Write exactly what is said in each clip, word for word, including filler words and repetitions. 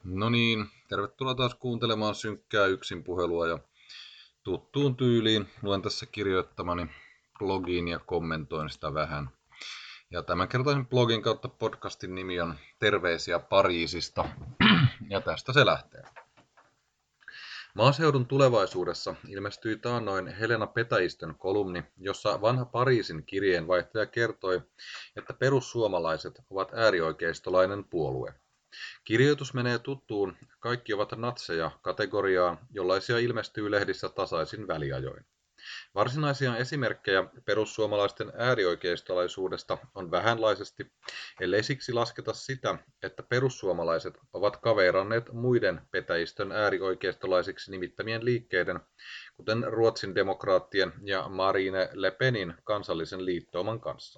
No niin, tervetuloa taas kuuntelemaan synkkää yksinpuhelua ja tuttuun tyyliin luen tässä kirjoittamani blogiin ja kommentoin sitä vähän. Ja tämänkertaisen blogin kautta podcastin nimi on Terveisiä Pariisista ja tästä se lähtee. Maaseudun tulevaisuudessa ilmestyi taannoin Helena Petäjistön kolumni, jossa vanha Pariisin kirjeenvaihtaja kertoi, että perussuomalaiset ovat äärioikeistolainen puolue. Kirjoitus menee tuttuun "kaikki ovat natseja" kategoriaan, jollaisia ilmestyy lehdissä tasaisin väliajoin. Varsinaisia esimerkkejä perussuomalaisten äärioikeistolaisuudesta on vähänlaisesti, ellei siksi lasketa sitä, että perussuomalaiset ovat kaveeranneet muiden petäjistön äärioikeistolaisiksi nimittämien liikkeiden, kuten Ruotsin demokraattien ja Marine Le Penin kansallisen liittouman kanssa.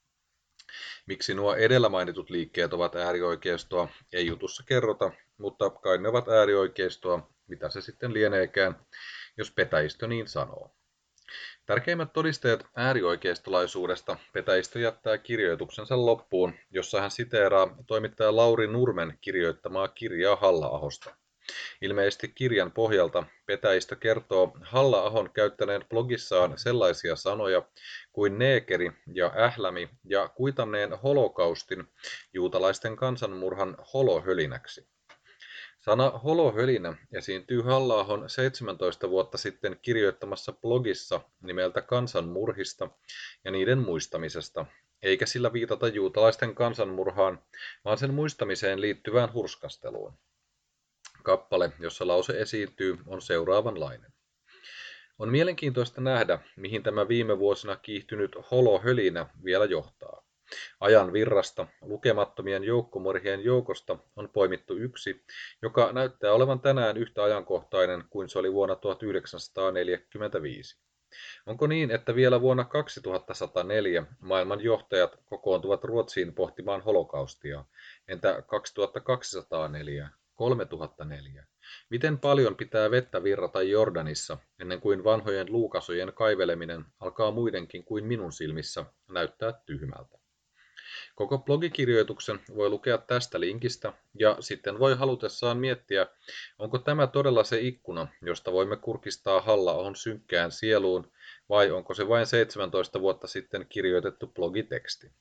Miksi nuo edellä mainitut liikkeet ovat äärioikeistoa, ei jutussa kerrota, mutta kai ne ovat äärioikeistoa, mitä se sitten lieneekään, jos petäistö niin sanoo. Tärkeimmät todisteet äärioikeistolaisuudesta Petäistö jättää kirjoituksensa loppuun, jossa hän siteeraa toimittaja Lauri Nurmen kirjoittamaa kirjaa Halla-ahosta. Ilmeisesti kirjan pohjalta Petäistö kertoo Halla-ahon käyttäneen blogissaan sellaisia sanoja kuin neekeri ja ählämi ja kuitanneen holokaustin juutalaisten kansanmurhan holohölinäksi. Sana holohölinä esiintyy Halla-ahon seitsemäntoista vuotta sitten kirjoittamassa blogissa nimeltä Kansanmurhista ja niiden muistamisesta, eikä sillä viitata juutalaisten kansanmurhaan, vaan sen muistamiseen liittyvään hurskasteluun. Kappale, jossa lause esiintyy, on seuraavanlainen. On mielenkiintoista nähdä, mihin tämä viime vuosina kiihtynyt holohölinä vielä johtaa. Ajan virrasta, lukemattomien joukkomurhien joukosta on poimittu yksi, joka näyttää olevan tänään yhtä ajankohtainen kuin se oli vuonna tuhatyhdeksänsataaneljäkymmentäviisi. Onko niin, että vielä vuonna kaksituhattasataneljä maailman johtajat kokoontuvat Ruotsiin pohtimaan holokaustia? Entä kaksituhattakaksisataaneljä? kolmetuhattaneljä. Miten paljon pitää vettä virrata Jordanissa, ennen kuin vanhojen luukasojen kaiveleminen alkaa muidenkin kuin minun silmissä näyttää tyhmältä? Koko blogikirjoituksen voi lukea tästä linkistä, ja sitten voi halutessaan miettiä, onko tämä todella se ikkuna, josta voimme kurkistaa Halla-ahon synkkään sieluun, vai onko se vain seitsemäntoista vuotta sitten kirjoitettu blogiteksti.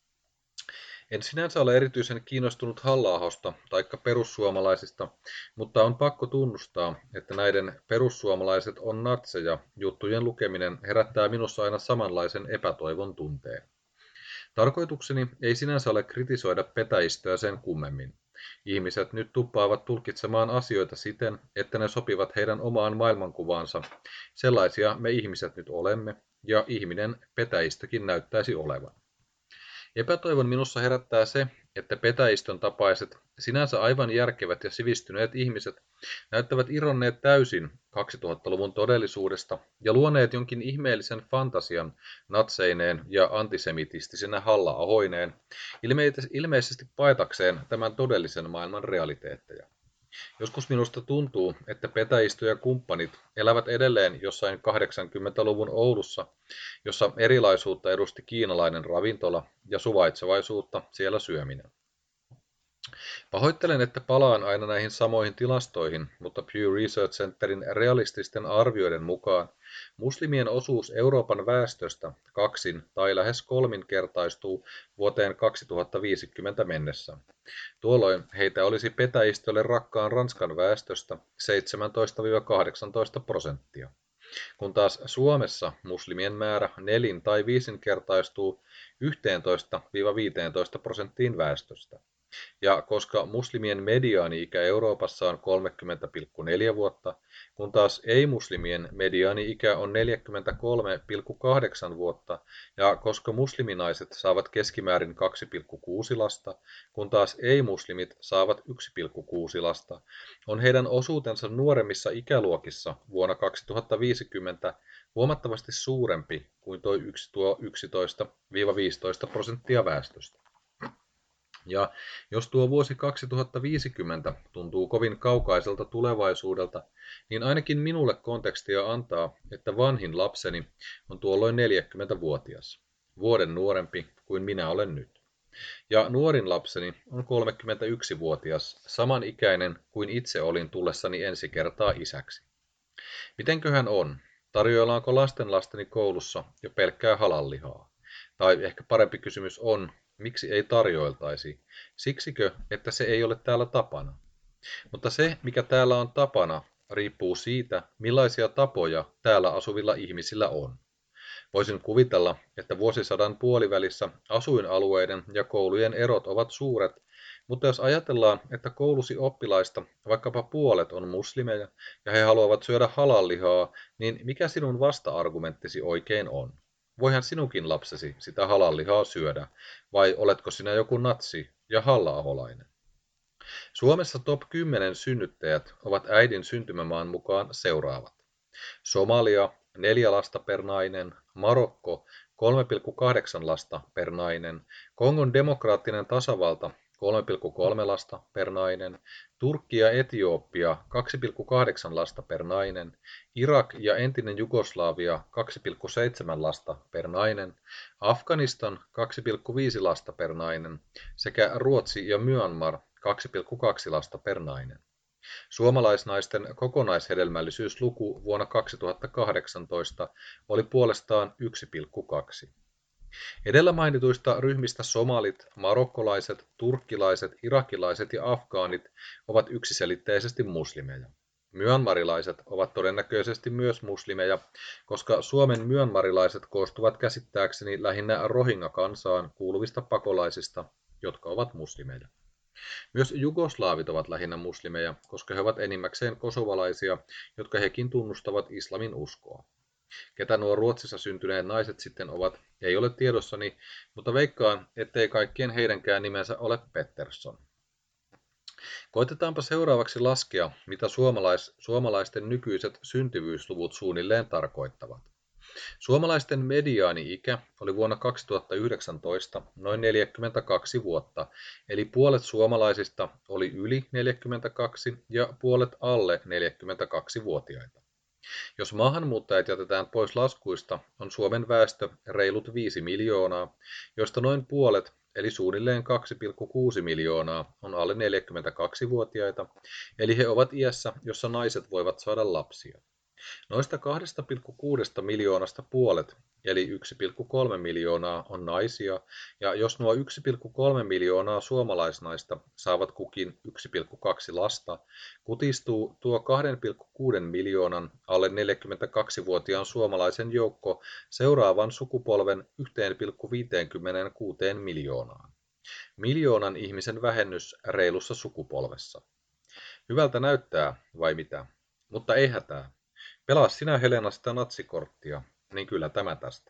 En sinänsä ole erityisen kiinnostunut Halla-ahosta taikka perussuomalaisista, mutta on pakko tunnustaa, että näiden perussuomalaiset on natseja juttujen lukeminen herättää minussa aina samanlaisen epätoivon tunteen. Tarkoitukseni ei sinänsä ole kritisoida petäistöä sen kummemmin. Ihmiset nyt tuppaavat tulkitsemaan asioita siten, että ne sopivat heidän omaan maailmankuvaansa. Sellaisia me ihmiset nyt olemme, ja ihminen petäistökin näyttäisi olevan. Epätoivon minussa herättää se, että petäistön tapaiset, sinänsä aivan järkevät ja sivistyneet ihmiset näyttävät irronneet täysin kaksituhattaluvun todellisuudesta ja luoneet jonkin ihmeellisen fantasian natseineen ja antisemitistisenä Halla-ahoineen, ilmeisesti paetakseen tämän todellisen maailman realiteetteja. Joskus minusta tuntuu, että petäistö ja kumppanit elävät edelleen jossain kahdeksankymmentäluvun Oulussa, jossa erilaisuutta edusti kiinalainen ravintola ja suvaitsevaisuutta siellä syöminen. Pahoittelen, että palaan aina näihin samoihin tilastoihin, mutta Pew Research Centerin realististen arvioiden mukaan muslimien osuus Euroopan väestöstä kaksin tai lähes kolminkertaistuu vuoteen kaksituhattaviisikymmentä mennessä. Tuolloin heitä olisi petäistölle rakkaan Ranskan väestöstä seitsemäntoista–kahdeksantoista prosenttia, kun taas Suomessa muslimien määrä nelin- tai viisinkertaistuu yhteentoista–viiteentoista prosenttiin väestöstä. Ja koska muslimien mediaani-ikä Euroopassa on kolmekymmentä pilkku neljä vuotta, kun taas ei-muslimien mediaani-ikä on neljäkymmentäkolme pilkku kahdeksan vuotta, ja koska musliminaiset saavat keskimäärin kaksi pilkku kuusi lasta, kun taas ei-muslimit saavat yksi pilkku kuusi lasta, on heidän osuutensa nuoremmissa ikäluokissa vuonna kaksituhattaviisikymmentä huomattavasti suurempi kuin tuo yksitoista–viisitoista prosenttia väestöstä. Ja jos tuo vuosi kaksituhattaviisikymmentä tuntuu kovin kaukaiselta tulevaisuudelta, niin ainakin minulle kontekstia antaa, että vanhin lapseni on tuolloin neljäkymmentävuotias, vuoden nuorempi kuin minä olen nyt. Ja nuorin lapseni on kolmekymmentäyksivuotias, samanikäinen kuin itse olin tullessani ensi kertaa isäksi. Mitenköhän on? Tarjoillaanko lastenlasteni koulussa jo pelkkää halallihaa? Tai ehkä parempi kysymys on, miksi ei tarjoiltaisi? Siksikö, että se ei ole täällä tapana? Mutta se, mikä täällä on tapana, riippuu siitä, millaisia tapoja täällä asuvilla ihmisillä on. Voisin kuvitella, että vuosisadan puolivälissä asuinalueiden ja koulujen erot ovat suuret, mutta jos ajatellaan, että koulusi oppilaista vaikkapa puolet on muslimeja ja he haluavat syödä halallihaa, niin mikä sinun vasta-argumenttisi oikein on? Voihan sinunkin lapsesi sitä halallihaa syödä, vai oletko sinä joku natsi ja halla-aholainen? Suomessa top kymmenen synnyttäjät ovat äidin syntymämaan mukaan seuraavat. Somalia neljä lasta per nainen, Marokko kolme pilkku kahdeksan lasta per nainen, Kongon demokraattinen tasavalta kolme pilkku kolme lasta per nainen, Turkki ja Etiopia kaksi pilkku kahdeksan lasta per nainen, Irak ja entinen Jugoslavia kaksi pilkku seitsemän lasta per nainen, Afganistan kaksi pilkku viisi lasta per nainen sekä Ruotsi ja Myanmar kaksi pilkku kaksi lasta per nainen. Suomalaisnaisten kokonaishedelmällisyysluku vuonna kaksituhattakahdeksantoista oli puolestaan yksi pilkku kaksi. Edellä mainituista ryhmistä somalit, marokkolaiset, turkkilaiset, irakilaiset ja afgaanit ovat yksiselitteisesti muslimeja. Myanmarilaiset ovat todennäköisesti myös muslimeja, koska Suomen myanmarilaiset koostuvat käsittääkseni lähinnä Rohingya-kansaan kuuluvista pakolaisista, jotka ovat muslimeja. Myös jugoslaavit ovat lähinnä muslimeja, koska he ovat enimmäkseen kosovalaisia, jotka hekin tunnustavat islamin uskoa. Ketä nuo Ruotsissa syntyneet naiset sitten ovat, ei ole tiedossani, mutta veikkaan, ettei kaikkien heidänkään nimensä ole Pettersson. Koitetaanpa seuraavaksi laskea, mitä suomalais- suomalaisten nykyiset syntyvyysluvut suunnilleen tarkoittavat. Suomalaisten mediaani-ikä oli vuonna kaksituhattayhdeksäntoista noin neljäkymmentäkaksi vuotta, eli puolet suomalaisista oli yli neljäkymmentäkaksi ja puolet alle neljäkymmentäkaksi-vuotiaita. Jos maahanmuuttajat jätetään pois laskuista, on Suomen väestö reilut viisi miljoonaa, joista noin puolet, eli suunnilleen kaksi pilkku kuusi miljoonaa, on alle neljäkymmentäkaksi-vuotiaita, eli he ovat iässä, jossa naiset voivat saada lapsia. Noista kaksi pilkku kuusi miljoonasta puolet, eli yksi pilkku kolme miljoonaa, on naisia, ja jos nuo yksi pilkku kolme miljoonaa suomalaisnaista saavat kukin yksi pilkku kaksi lasta, kutistuu tuo kaksi pilkku kuusi miljoonan alle neljäkymmentäkaksi-vuotiaan suomalaisen joukko seuraavan sukupolven yksi pilkku viisikymmentäkuusi miljoonaan. Miljoonan ihmisen vähennys reilussa sukupolvessa. Hyvältä näyttää, vai mitä? Mutta ei hätää. Pelaa sinä, Helena, sitä natsikorttia, niin kyllä tämä tästä.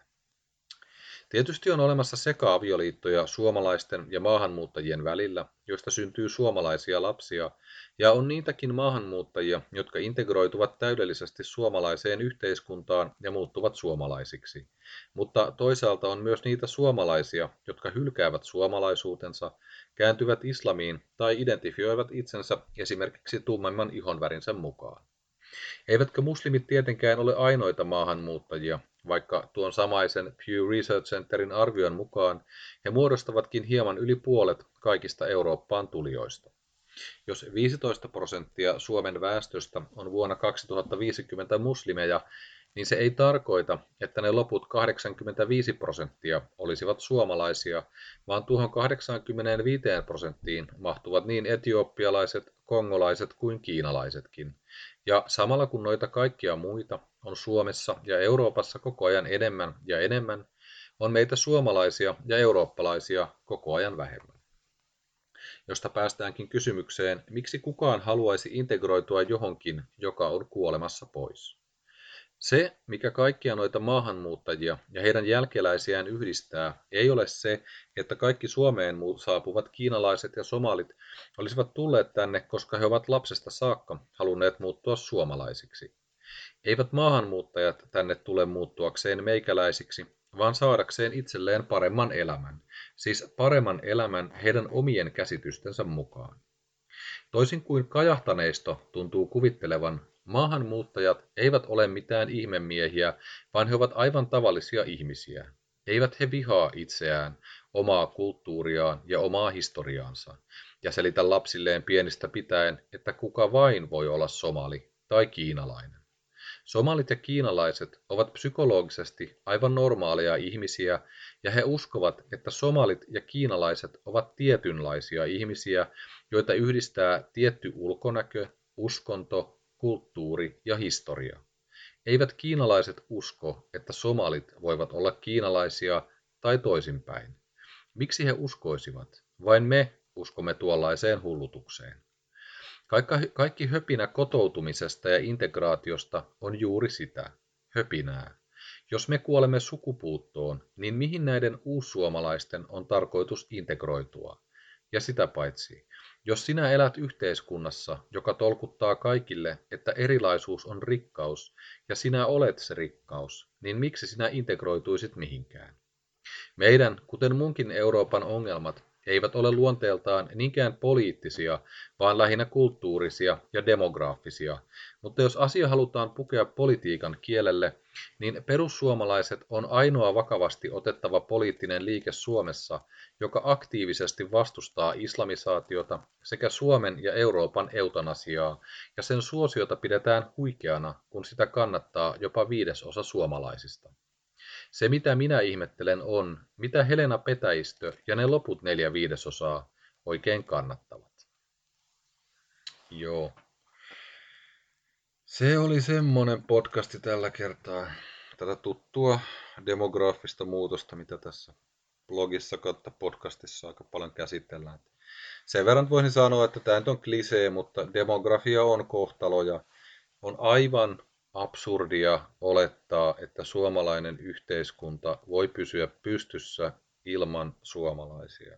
Tietysti on olemassa seka-avioliittoja suomalaisten ja maahanmuuttajien välillä, joista syntyy suomalaisia lapsia, ja on niitäkin maahanmuuttajia, jotka integroituvat täydellisesti suomalaiseen yhteiskuntaan ja muuttuvat suomalaisiksi. Mutta toisaalta on myös niitä suomalaisia, jotka hylkäävät suomalaisuutensa, kääntyvät islamiin tai identifioivat itsensä esimerkiksi tummemman ihonvärinsä mukaan. Eivätkä muslimit tietenkään ole ainoita maahanmuuttajia, vaikka tuon samaisen Pew Research Centerin arvion mukaan he muodostavatkin hieman yli puolet kaikista Eurooppaan tulijoista. Jos viisitoista prosenttia Suomen väestöstä on vuonna kaksituhattaviisikymmentä muslimeja, niin se ei tarkoita, että ne loput kahdeksankymmentäviisi prosenttia olisivat suomalaisia, vaan tuohon kahdeksankymmentäviisi prosenttiin mahtuvat niin etiopialaiset, kongolaiset kuin kiinalaisetkin. Ja samalla kun noita kaikkia muita on Suomessa ja Euroopassa koko ajan enemmän ja enemmän, on meitä suomalaisia ja eurooppalaisia koko ajan vähemmän. Josta päästäänkin kysymykseen, miksi kukaan haluaisi integroitua johonkin, joka on kuolemassa pois. Se, mikä kaikkia noita maahanmuuttajia ja heidän jälkeläisiään yhdistää, ei ole se, että kaikki Suomeen saapuvat kiinalaiset ja somalit olisivat tulleet tänne, koska he ovat lapsesta saakka halunneet muuttua suomalaisiksi. Eivät maahanmuuttajat tänne tule muuttuakseen meikäläisiksi, vaan saadakseen itselleen paremman elämän, siis paremman elämän heidän omien käsitystensä mukaan. Toisin kuin kajahtaneisto tuntuu kuvittelevan, maahanmuuttajat eivät ole mitään ihmemiehiä, vaan he ovat aivan tavallisia ihmisiä. Eivät he vihaa itseään, omaa kulttuuriaan ja omaa historiaansa, ja selitä lapsilleen pienistä pitäen, että kuka vain voi olla somali tai kiinalainen. Somalit ja kiinalaiset ovat psykologisesti aivan normaaleja ihmisiä, ja he uskovat, että somalit ja kiinalaiset ovat tietynlaisia ihmisiä, joita yhdistää tietty ulkonäkö, uskonto, kulttuuri ja historia. Eivät kiinalaiset usko, että somalit voivat olla kiinalaisia tai toisinpäin. Miksi he uskoisivat? Vain me uskomme tuollaiseen hullutukseen. Kaikki höpinä kotoutumisesta ja integraatiosta on juuri sitä, höpinää. Jos me kuolemme sukupuuttoon, niin mihin näiden uussuomalaisten on tarkoitus integroitua? Ja sitä paitsi, jos sinä elät yhteiskunnassa, joka tolkuttaa kaikille, että erilaisuus on rikkaus, ja sinä olet se rikkaus, niin miksi sinä integroituisit mihinkään? Meidän, kuten munkin Euroopan ongelmat, eivät ole luonteeltaan niinkään poliittisia, vaan lähinnä kulttuurisia ja demograafisia, mutta jos asia halutaan pukea politiikan kielelle, niin perussuomalaiset on ainoa vakavasti otettava poliittinen liike Suomessa, joka aktiivisesti vastustaa islamisaatiota sekä Suomen ja Euroopan eutanasiaa, ja sen suosiota pidetään huikeana, kun sitä kannattaa jopa viidesosa suomalaisista. Se mitä minä ihmettelen on, mitä Helena Petäjistö ja ne loput neljä viidesosaa oikein kannattavat. Joo. Se oli semmonen podcasti tällä kertaa. Tätä tuttua demograafista muutosta, mitä tässä blogissa kautta podcastissa aika paljon käsitellään. Sen verran voisin sanoa, että tämä nyt on klisee, mutta demografia on kohtalo ja on aivan absurdia olettaa, että suomalainen yhteiskunta voi pysyä pystyssä ilman suomalaisia.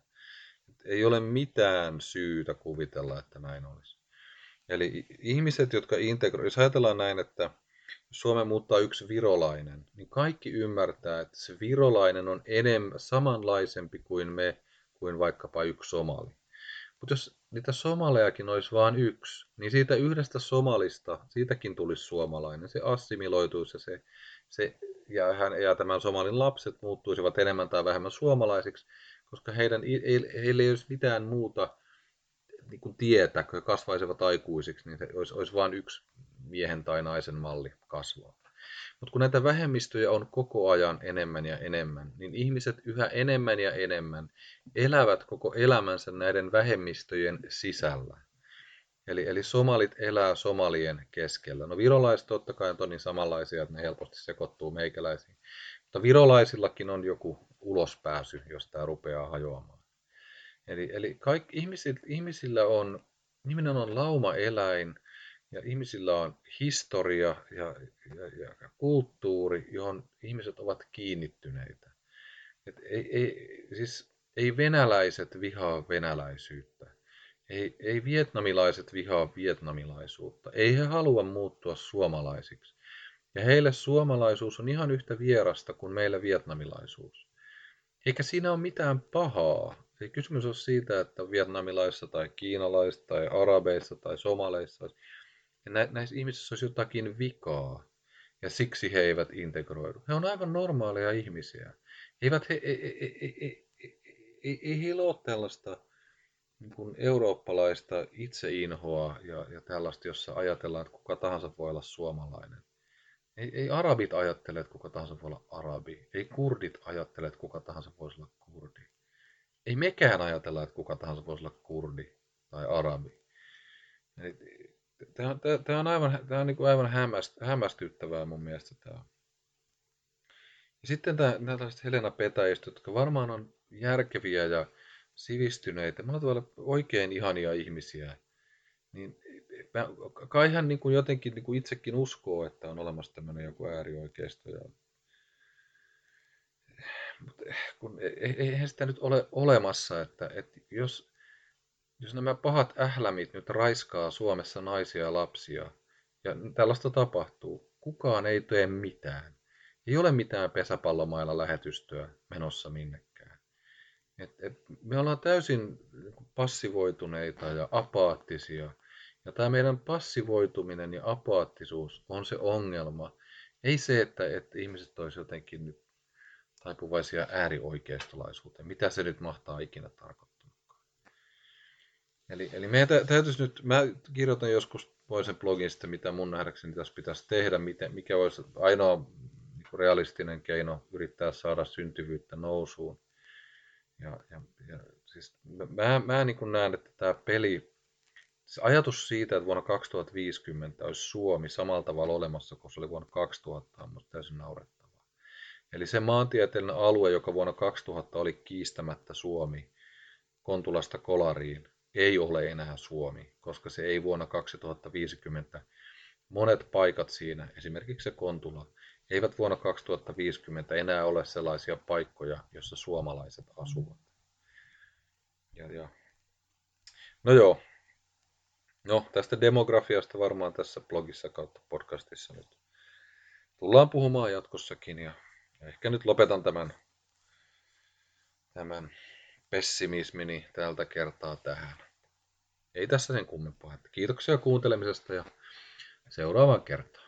Ei ole mitään syytä kuvitella, että näin olisi. Eli ihmiset, jotka integroivat, jos ajatellaan näin, että jos Suomeen muuttaa yksi virolainen, niin kaikki ymmärtää, että se virolainen on enemmän samanlaisempi kuin me, kuin vaikkapa yksi somali. Mutta jos niitä somalejakin olisi vain yksi, niin siitä yhdestä somalista, siitäkin tulisi suomalainen. Se assimiloituisi ja, se, se, ja, hän, ja tämän somalin lapset muuttuisivat enemmän tai vähemmän suomalaisiksi, koska heidän, heillä ei olisi mitään muuta niin kuin tietä, kun he kasvaisivat aikuisiksi, niin se olisi, olisi vain yksi miehen tai naisen malli kasvaa. Mutta kun näitä vähemmistöjä on koko ajan enemmän ja enemmän, niin ihmiset yhä enemmän ja enemmän elävät koko elämänsä näiden vähemmistöjen sisällä. Eli, eli somalit elää somalien keskellä. No virolaiset totta kai on niin samanlaisia, että ne helposti sekoittuu meikäläisiin. Mutta virolaisillakin on joku ulospääsy, jos tämä rupeaa hajoamaan. Eli, eli kaikki ihmisillä, ihmisillä on, ihminen on laumaeläin, ja ihmisillä on historia ja, ja, ja kulttuuri, johon ihmiset ovat kiinnittyneitä. Et ei, ei, siis ei venäläiset vihaa venäläisyyttä. Ei, ei vietnamilaiset vihaa vietnamilaisuutta. Ei he halua muuttua suomalaisiksi. Ja heille suomalaisuus on ihan yhtä vierasta kuin meille vietnamilaisuus. Eikä siinä ole mitään pahaa. Ei kysymys ole siitä, että vietnamilaisissa tai kiinalaisissa tai arabeissa tai somaleissa olisi. Ja nä- näissä ihmisissä olisi jotakin vikaa, ja siksi he eivät integroidu. He on aivan normaaleja ihmisiä. Eivät he, ei, ei, ei, ei, ei, ei heillä ole tällaista niin kuin eurooppalaista itseinhoa ja, ja tällaista, jossa ajatellaan, että kuka tahansa voi olla suomalainen. Ei, ei arabit ajattele, että kuka tahansa voi olla arabi. Ei kurdit ajattele, että kuka tahansa voisi olla kurdi. Ei mekään ajatella, että kuka tahansa voisi olla kurdi tai arabi. Eli Tämä on, tämä on aivan, tämä on niin kuin aivan hämmästyttävää mun mielestä tämä. Ja sitten tämä, nämä tällaiset Helena Petäjistöt, jotka varmaan on järkeviä ja sivistyneitä, mä tavalla oikein ihania ihmisiä, niin mä, kai hän niin kuin jotenkin niin kuin itsekin uskoo, että on olemassa tämmöinen joku äärioikeisto. Ja, mutta kun eihän sitä nyt ole olemassa, että, että jos, jos nämä pahat ählämit nyt raiskaa Suomessa naisia ja lapsia, ja tällaista tapahtuu, kukaan ei tee mitään. Ei ole mitään pesäpallomailla lähetystöä menossa minnekään. Et, et me ollaan täysin passivoituneita ja apaattisia. Ja tämä meidän passivoituminen ja apaattisuus on se ongelma. Ei se, että, että ihmiset olisivat jotenkin nyt taipuvaisia äärioikeistolaisuuteen. Mitä se nyt mahtaa ikinä tarkoittaa? Eli, eli meidän tä, täytyisi nyt, mä kirjoitan joskus toisen blogin sitten, mitä mun nähdäkseni tässä pitäisi tehdä, miten, mikä olisi ainoa niin realistinen keino yrittää saada syntyvyyttä nousuun. Ja, ja, ja siis mä, mä niin kuin näen, että tämä peli, se ajatus siitä, että vuonna kaksituhattaviisikymmentä olisi Suomi samalla tavalla olemassa kuin se oli vuonna kaksituhatta, on musta täysin naurettavaa. Eli se maantieteellinen alue, joka vuonna kaksituhatta oli kiistämättä Suomi, Kontulasta Kolariin, ei ole enää Suomi, koska se ei vuonna kaksituhattaviisikymmentä, monet paikat siinä, esimerkiksi se Kontula, eivät vuonna kaksituhattaviisikymmentä enää ole sellaisia paikkoja, joissa suomalaiset asuvat. Ja, ja. No joo, no tästä demografiasta varmaan tässä blogissa kautta podcastissa nyt tullaan puhumaan jatkossakin ja ehkä nyt lopetan tämän, tämän pessimismini tältä kertaa tähän. Ei tässä sen kummempaa. Kiitoksia kuuntelemisesta ja seuraavaan kertaan.